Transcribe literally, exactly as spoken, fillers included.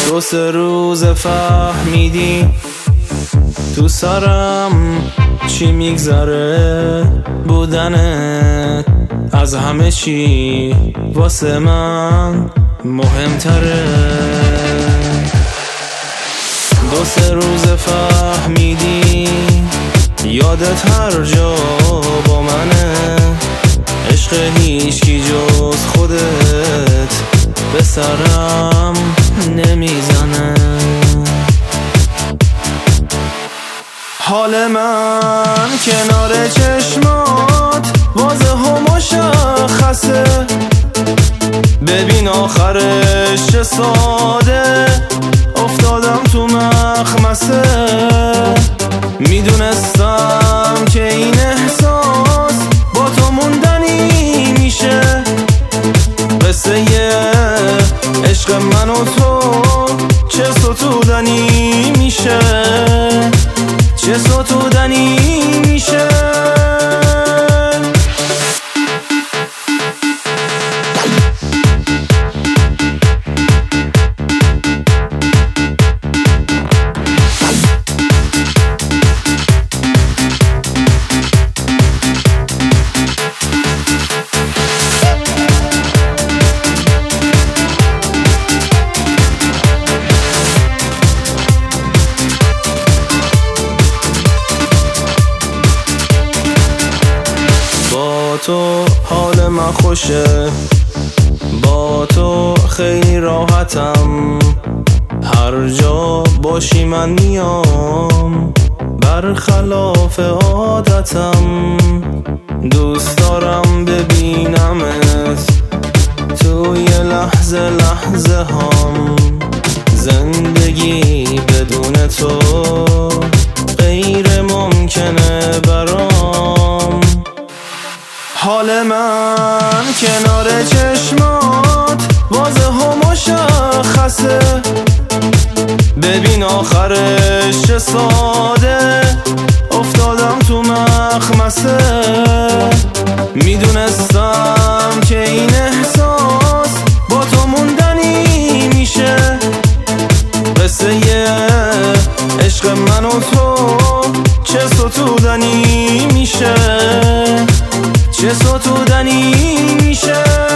دو سه روز فهمیدی تو سرم چی میگذره بودنت از همه چی واسه من مهمتره. دو سه روز فهمیدی یادت هر جا با منه، عشق هیچکی جز خودت به سرم نمیزنه. حال من کنار چشمات واضح و مشخصه، ببین آخرش چه ساده افتادم تو مخمسه. میدونستم که این احساس با تو موندنی میشه، قصه عشق من و تو چه ستودنی میشه، چه ستودنی میشه. تو حال من خوشه، با تو خیلی راحتم، هر جا باشی من میام برخلاف عادتم. دوست دارم ببینمت توی لحظه لحظه هم، زندگی بدون تو غیر ممکنه برام. حال من کنار چشمات واضح و مشخصه، ببین آخرش چه ساده افتادم تو مخمسه. میدونستم که این احساس با تو موندنی میشه، قصه عشق من و تو چه ستودنی میشه، چه ستودنی میشه.